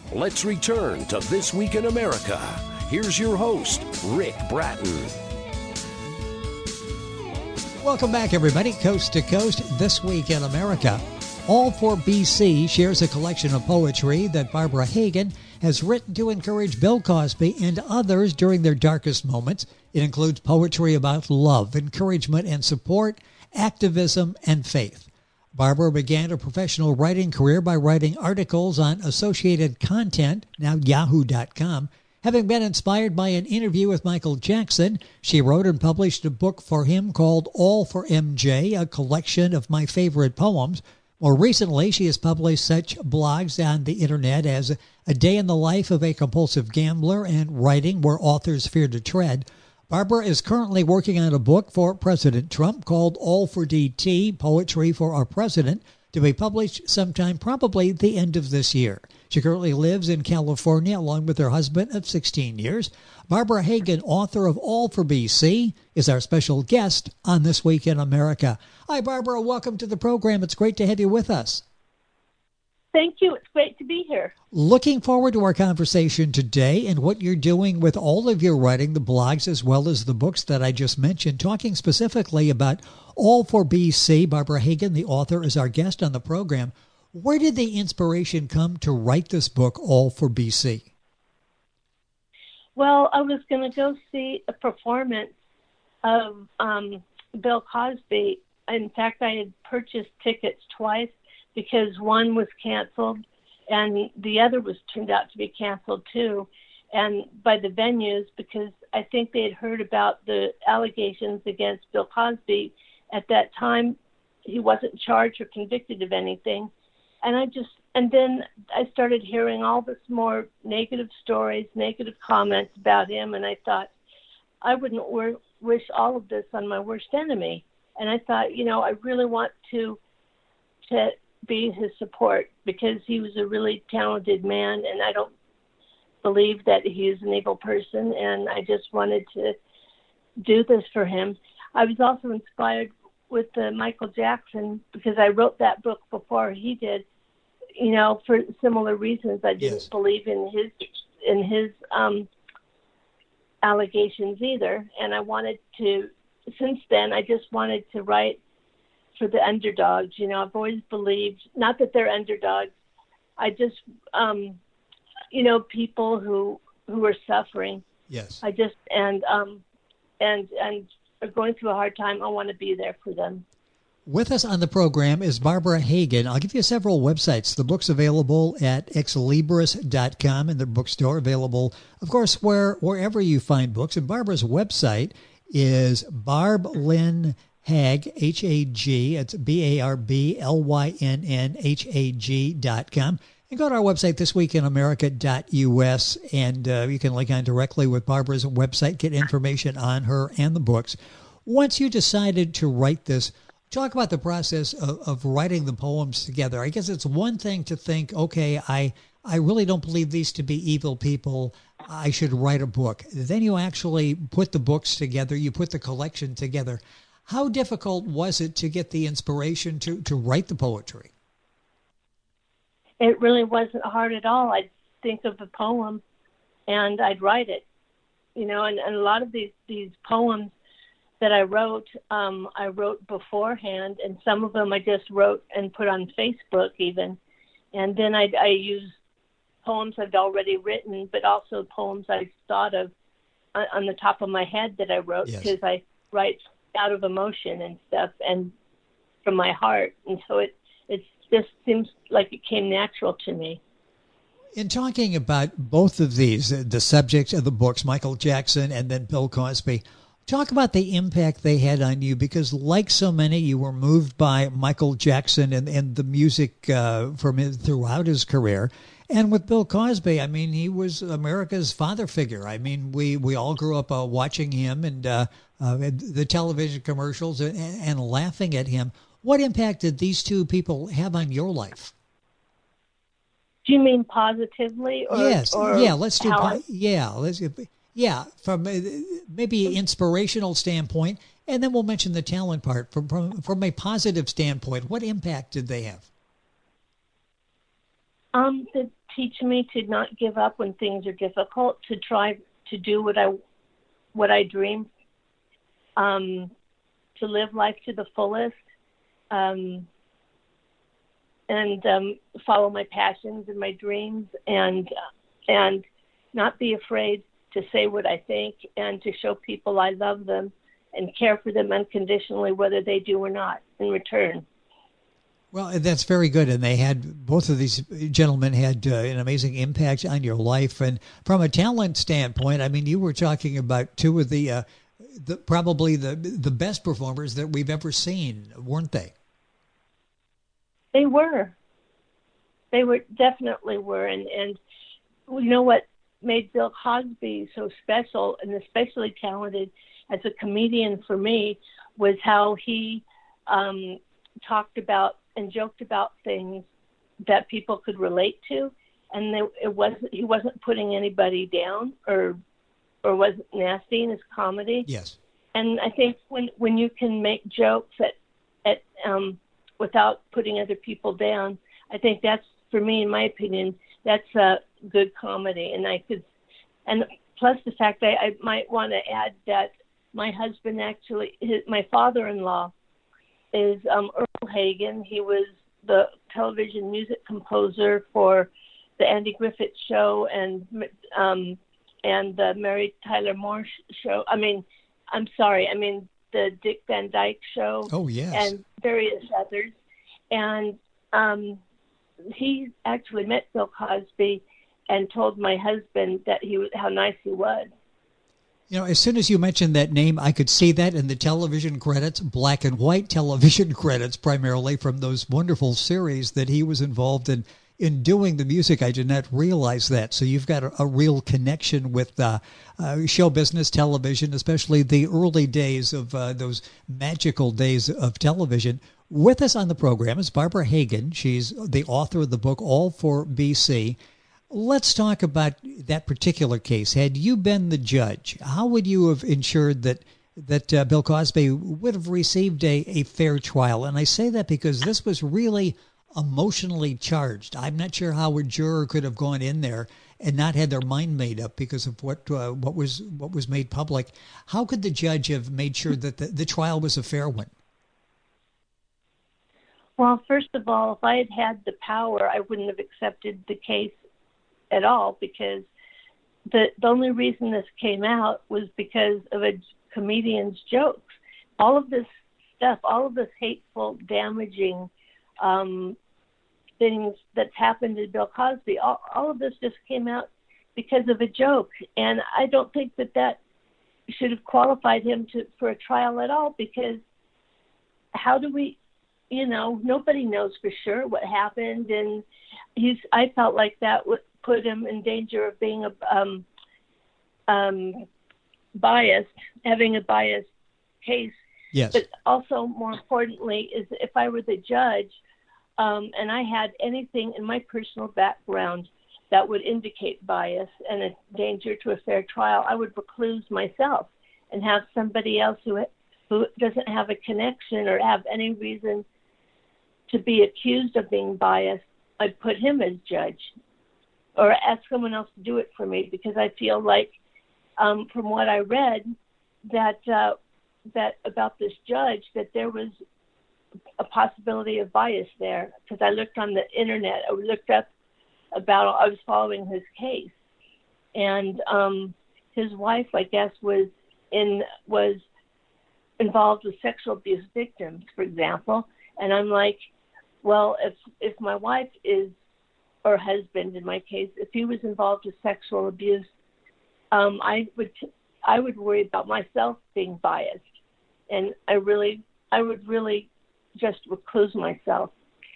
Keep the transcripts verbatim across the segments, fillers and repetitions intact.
Let's return to This Week in America. Here's your host, Rick Bratton. Welcome back, everybody. Coast to Coast, This Week in America. All for B C shares a collection of poetry that Barbara Hagan has written to encourage Bill Cosby and others during their darkest moments. It includes poetry about love, encouragement and support, activism, and faith. Barbara began a professional writing career by writing articles on Associated Content, now yahoo dot com. Having been inspired by an interview with Michael Jackson, she wrote and published a book for him called All for M J, a collection of my favorite poems. More recently, she has published such blogs on the internet as A Day in the Life of a Compulsive Gambler and Writing Where Authors Fear to Tread. Barbara is currently working on a book for President Trump called All for D T, Poetry for Our President, to be published sometime probably at the end of this year. She currently lives in California along with her husband of sixteen years. Barbara Hagan, author of All for B C, is our special guest on This Week in America. Hi, Barbara. Welcome to the program. It's great to have you with us. Thank you. It's great to be here. Looking forward to our conversation today and what you're doing with all of your writing, the blogs as well as the books that I just mentioned, talking specifically about All for B C. Barbara Hagan, the author, is our guest on the program. Where did the inspiration come to write this book, All for B C? Well, I was going to go see a performance of um, Bill Cosby. In fact, I had purchased tickets twice because one was canceled and the other was turned out to be canceled too, and by the venues, because I think they had heard about the allegations against Bill Cosby. At that time, he wasn't charged or convicted of anything. And I just, and then I started hearing all this more negative stories, negative comments about him. And I thought, I wouldn't wor- wish all of this on my worst enemy. And I thought, you know, I really want to, to be his support because he was a really talented man. And I don't believe that he is an evil person. And I just wanted to do this for him. I was also inspired with uh, Michael Jackson because I wrote that book before he did, you know, for similar reasons. I didn't Yes. believe in his in his um, allegations either, and I wanted to. Since then, I just wanted to write for the underdogs. You know, I've always believed, not that they're underdogs. I just, um, you know, people who who are suffering. Yes. I just and um, and and. are going through a hard time. I want to be there for them. With us on the program is Barbara Hagan. I'll give you several websites. The book's available at ex libris dot com in the bookstore, available, of course, where wherever you find books. And Barbara's website is Barb Lynn Hag, H A G. It's B A R B L Y N N H A G dot com. And go to our website, this week in america dot U S, and uh, you can link on directly with Barbara's website, get information on her and the books. Once you decided to write this, talk about the process of, of writing the poems together. I guess it's one thing to think, okay, I, I really don't believe these to be evil people. I should write a book. Then you actually put the books together. You put the collection together. How difficult was it to get the inspiration to, to write the poetry? It really wasn't hard at all. I'd think of a poem and I'd write it, you know, and, and a lot of these, these poems that I wrote, um, I wrote beforehand, and some of them I just wrote and put on Facebook even. And then I, I use poems I've already written, but also poems I thought of on, on the top of my head that I wrote, Yes. because I write out of emotion and stuff and from my heart. And so it, it's, just seems like it came natural to me. In talking about both of these, the subjects of the books, Michael Jackson and then Bill Cosby, talk about the impact they had on you, because like so many, you were moved by Michael Jackson and, and the music uh, from his, throughout his career. And with Bill Cosby, I mean, he was America's father figure. I mean, we, we all grew up uh, watching him and uh, uh, the television commercials and, and laughing at him. What impact did these two people have on your life? Do you mean positively? Or, yes. Or yeah. Let's do. Po- I, yeah. Let's. Yeah. From a, maybe an inspirational standpoint, and then we'll mention the talent part. From from from a positive standpoint, what impact did they have? Um, the teach me to not give up when things are difficult, to try to do what I what I dream, um, to live life to the fullest, um, and um, follow my passions and my dreams, and and not be afraid to say what I think, and to show people I love them and care for them unconditionally, whether they do or not, in return. Well, that's very good. And they had, both of these gentlemen had uh, an amazing impact on your life. And from a talent standpoint, I mean, you were talking about two of the, uh, the probably the the best performers that we've ever seen, weren't they? They were. They were, definitely were. And, and you know what made Bill Cosby so special and especially talented as a comedian for me was how he um, talked about and joked about things that people could relate to, and they, it wasn't he wasn't putting anybody down or or wasn't nasty in his comedy. Yes. And I think when when you can make jokes at at um, without putting other people down, I think that's, for me, in my opinion, that's a good comedy. And I could, and plus the fact that I might want to add that my husband actually, his, my father-in-law, is um, Earl Hagen. He was the television music composer for the Andy Griffith Show and um, and the Mary Tyler Moore Show. I mean, I'm sorry, I mean the Dick Van Dyke Show. Oh, yes. And various others. And um, he actually met Bill Cosby and told my husband that he was, how nice he was. You know, as soon as you mentioned that name, I could see that in the television credits, black and white television credits, primarily from those wonderful series that he was involved in. In doing the music, I did not realize that. So you've got a, a real connection with uh, uh, show business, television, especially the early days of uh, those magical days of television. With us on the program is Barbara Hagen. She's the author of the book All for B C. Let's talk about that particular case. Had you been the judge, how would you have ensured that that uh, Bill Cosby would have received a, a fair trial? And I say that because this was really emotionally charged. I'm not sure how a juror could have gone in there and not had their mind made up because of what uh, what was what was made public. How could the judge have made sure that the, the trial was a fair one? Well, first of all, if I had had the power, I wouldn't have accepted the case at all, because the, the only reason this came out was because of a comedian's jokes. All of this stuff, all of this hateful, damaging um, things that's happened to Bill Cosby, all, all of this just came out because of a joke. And I don't think that that should have qualified him to for a trial at all, because how do we, you know, nobody knows for sure what happened. And he's, I felt like that would put him in danger of being a, um, um, biased, having a biased case. Yes. But also, more importantly, is if I were the judge um, and I had anything in my personal background that would indicate bias and a danger to a fair trial, I would recluse myself and have somebody else who who doesn't have a connection or have any reason to be accused of being biased. I'd put him as judge or ask someone else to do it for me, because I feel like, um, from what I read, that uh, that about this judge, that there was a possibility of bias there, because I looked on the internet, I looked up about, I was following his case, and um, his wife, I guess, was in was involved with sexual abuse victims, for example, and I'm like, well, if if my wife is, or husband in my case, if he was involved with sexual abuse, um, I would I would worry about myself being biased, and I really I would really just recluse myself.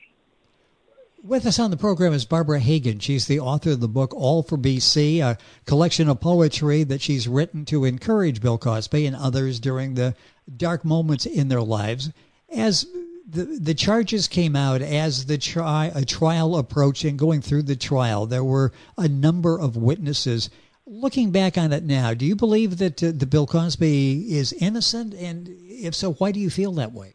With us on the program is Barbara Hagen. She's the author of the book All for B C, a collection of poetry that she's written to encourage Bill Cosby and others during the dark moments in their lives. As the the charges came out, as the tri- a trial approached and going through the trial, there were a number of witnesses. Looking back on it now, do you believe that uh, the Bill Cosby is innocent? And if so, why do you feel that way?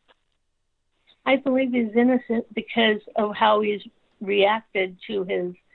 I believe he's innocent because of how he's reacted to his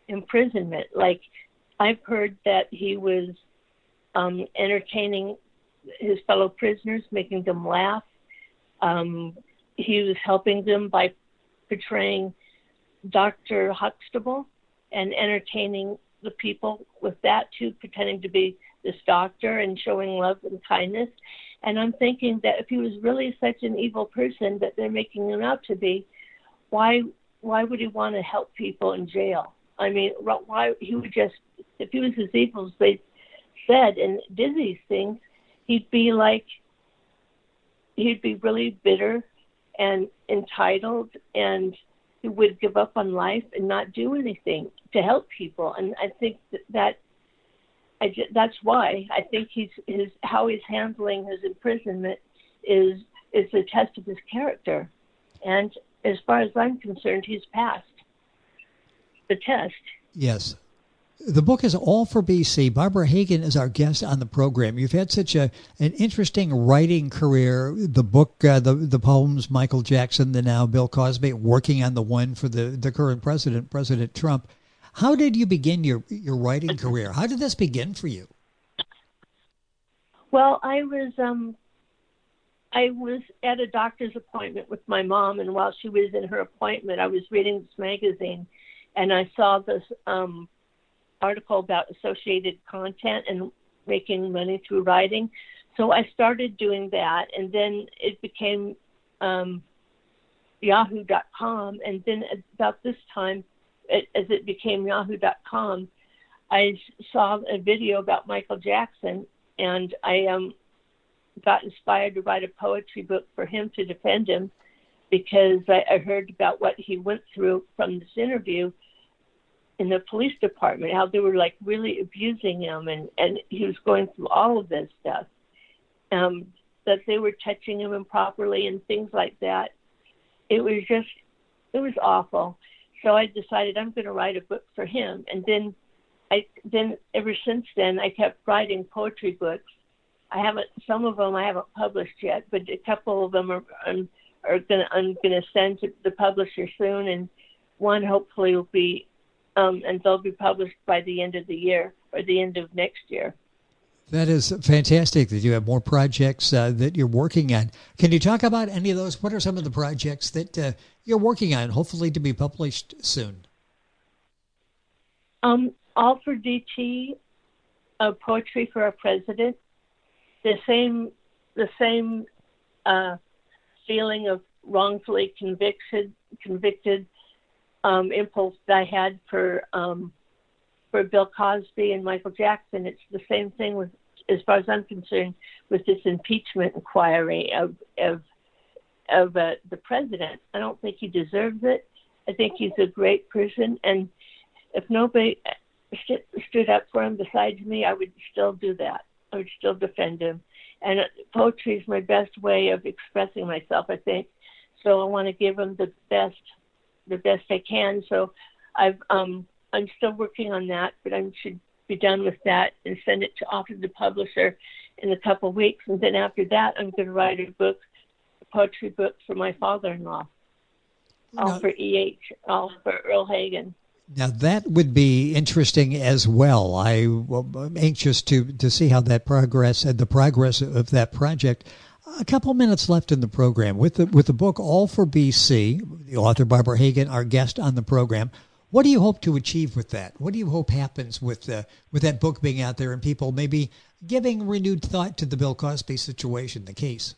imprisonment. Like, I've heard that he was um, entertaining his fellow prisoners, making them laugh. Um, he was helping them by portraying Doctor Huxtable and entertaining the people with that too, pretending to be this doctor and showing love and kindness. And I'm thinking that if he was really such an evil person that they're making him out to be, why why would he want to help people in jail? I mean, why he would just, if he was as evil as they said and did these things, he'd be like, he'd be really bitter and entitled, and he would give up on life and not do anything to help people. And I think that, that I just, that's why I think he's his how he's handling his imprisonment is is a test of his character. And as far as I'm concerned, he's passed the test. Yes. The book is All for B C. Barbara Hagan is our guest on the program. You've had such a an interesting writing career. The book, uh, the the poems, Michael Jackson, the now Bill Cosby, working on the one for the, the current president, President Trump. How did you begin your, your writing career? How did this begin for you? Well, I was um, I was at a doctor's appointment with my mom, and while she was in her appointment, I was reading this magazine, and I saw this um, article about associated content and making money through writing. So I started doing that, and then it became um, yahoo dot com, and then about this time, it, as it became yahoo dot com, I saw a video about Michael Jackson, and I um, got inspired to write a poetry book for him to defend him, because I, I heard about what he went through from this interview in the police department, how they were like really abusing him, and, and he was going through all of this stuff, um, that they were touching him improperly and things like that. It was just, it was awful. So I decided I'm going to write a book for him. And then I, then ever since then, I kept writing poetry books. I haven't, some of them I haven't published yet, but a couple of them are, um, are going to, I'm going to send to the publisher soon. And one hopefully will be, Um, and they'll be published by the end of the year or the end of next year. That is fantastic that you have more projects uh, that you're working on. Can you talk about any of those? What are some of the projects that uh, you're working on, hopefully to be published soon? Um, All for D T, uh, Poetry for a President. The same, the same uh, feeling of wrongfully convicted, convicted. Um, impulse that I had for um, for Bill Cosby and Michael Jackson. It's the same thing with, as far as I'm concerned, with this impeachment inquiry of of of uh, the president. I don't think he deserves it. I think he's a great person, and if nobody st- stood up for him besides me, I would still do that. I would still defend him. And uh, poetry is my best way of expressing myself, I think. So I want to give him the best. the best I can. So I've, um, I'm still working on that, but I should be done with that and send it to off to the publisher in a couple of weeks. And then after that, I'm going to write a book, a poetry book for my father-in-law, all now, for E H, all for Earl Hagen. Now that would be interesting as well. I, well, I'm anxious to, to see how that progress and the progress of that project. A couple minutes left in the program. With the with the book All for B C, the author Barbara Hagan, our guest on the program, what do you hope to achieve with that? What do you hope happens with uh, with that book being out there and people maybe giving renewed thought to the Bill Cosby situation, the case?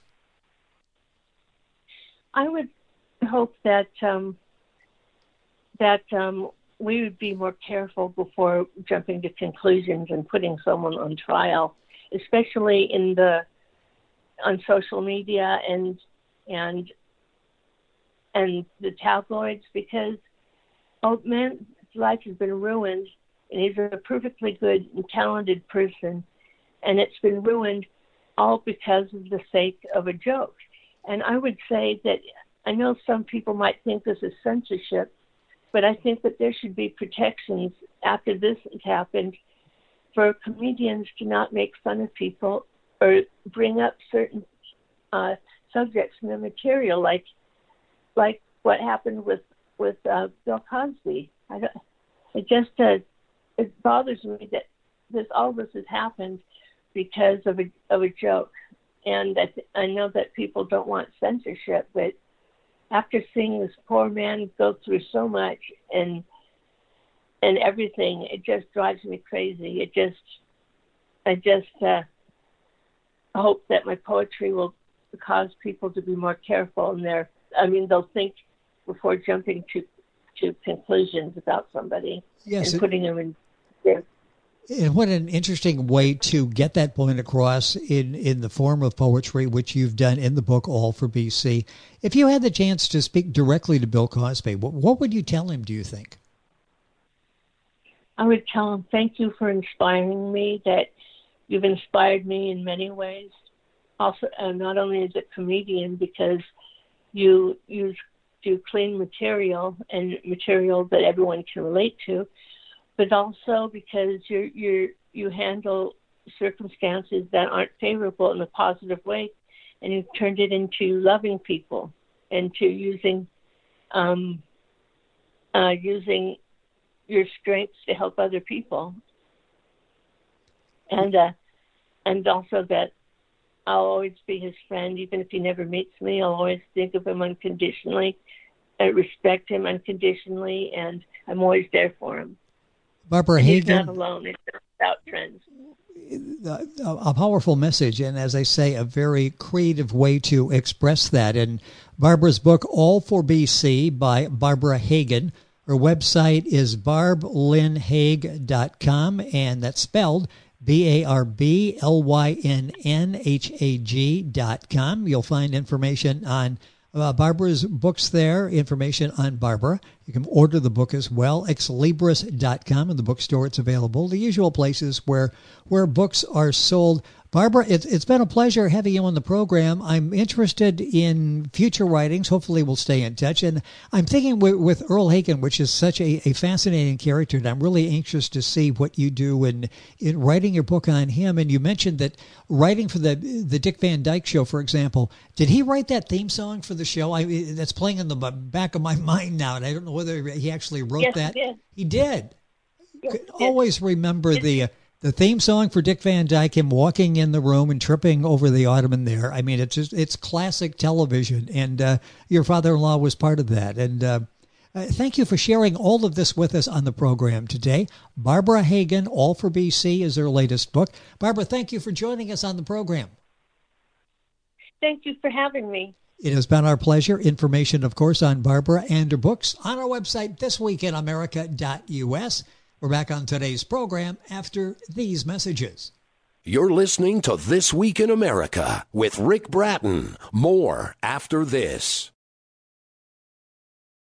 I would hope that um, that um, we would be more careful before jumping to conclusions and putting someone on trial, especially in the on social media and and and the tabloids, because oh man's life has been ruined, and he's a perfectly good and talented person, and it's been ruined all because of the sake of a joke. And I would say that I know some people might think this is censorship, but I think that there should be protections after this has happened for comedians to not make fun of people or bring up certain uh, subjects in the material, like like what happened with with uh, Bill Cosby. I don't, it just uh, it bothers me that this all this has happened because of a of a joke, and that I know that people don't want censorship, but after seeing this poor man go through so much and and everything, it just drives me crazy. It just, I just uh, hope that my poetry will cause people to be more careful in their, I mean, they'll think before jumping to, to conclusions about somebody yes, and it, putting them in their. And what an interesting way to get that point across in, in the form of poetry, which you've done in the book, All for B C. If you had the chance to speak directly to Bill Cosby, what, what would you tell him, do you think? I would tell him, thank you for inspiring me, that you've inspired me in many ways. Also, uh, not only as a comedian, because you use do clean material and material that everyone can relate to, but also because you're, you're, you handle circumstances that aren't favorable in a positive way, and you've turned it into loving people and to using um, uh, using your strengths to help other people. And uh, and also that I'll always be his friend, even if he never meets me. I'll always think of him unconditionally, and respect him unconditionally, and I'm always there for him. Barbara and Hagen. He's not alone. It's not without trends. A powerful message, and as I say, a very creative way to express that. And Barbara's book, All for B C, by Barbara Hagen. Her website is barb lynn haig dot com, and that's spelled B A R B L Y N N H A G dot com. You'll find information on uh, Barbara's books there, information on Barbara. You can order the book as well, ex libris dot com. In the bookstore, it's available. The usual places where where books are sold. Barbara, it's, it's been a pleasure having you on the program. I'm interested in future writings. Hopefully we'll stay in touch. And I'm thinking with, with Earl Hagen, which is such a, a fascinating character, and I'm really anxious to see what you do in, in writing your book on him. And you mentioned that writing for the the Dick Van Dyke Show, for example, did he write that theme song for the show? I, that's playing in the back of my mind now, and I don't know whether he actually wrote yes, that. He did. He did. Yes, Could he always did. remember the... Uh, The theme song for Dick Van Dyke, him walking in the room and tripping over the ottoman there. I mean, it's just, it's classic television, and uh, your father-in-law was part of that. And uh, uh, thank you for sharing all of this with us on the program today. Barbara Hagen, All for B C, is her latest book. Barbara, thank you for joining us on the program. Thank you for having me. It has been our pleasure. Information, of course, on Barbara and her books on our website, this week in america dot u s. We're back on today's program after these messages. You're listening to This Week in America with Rick Bratton. More after this.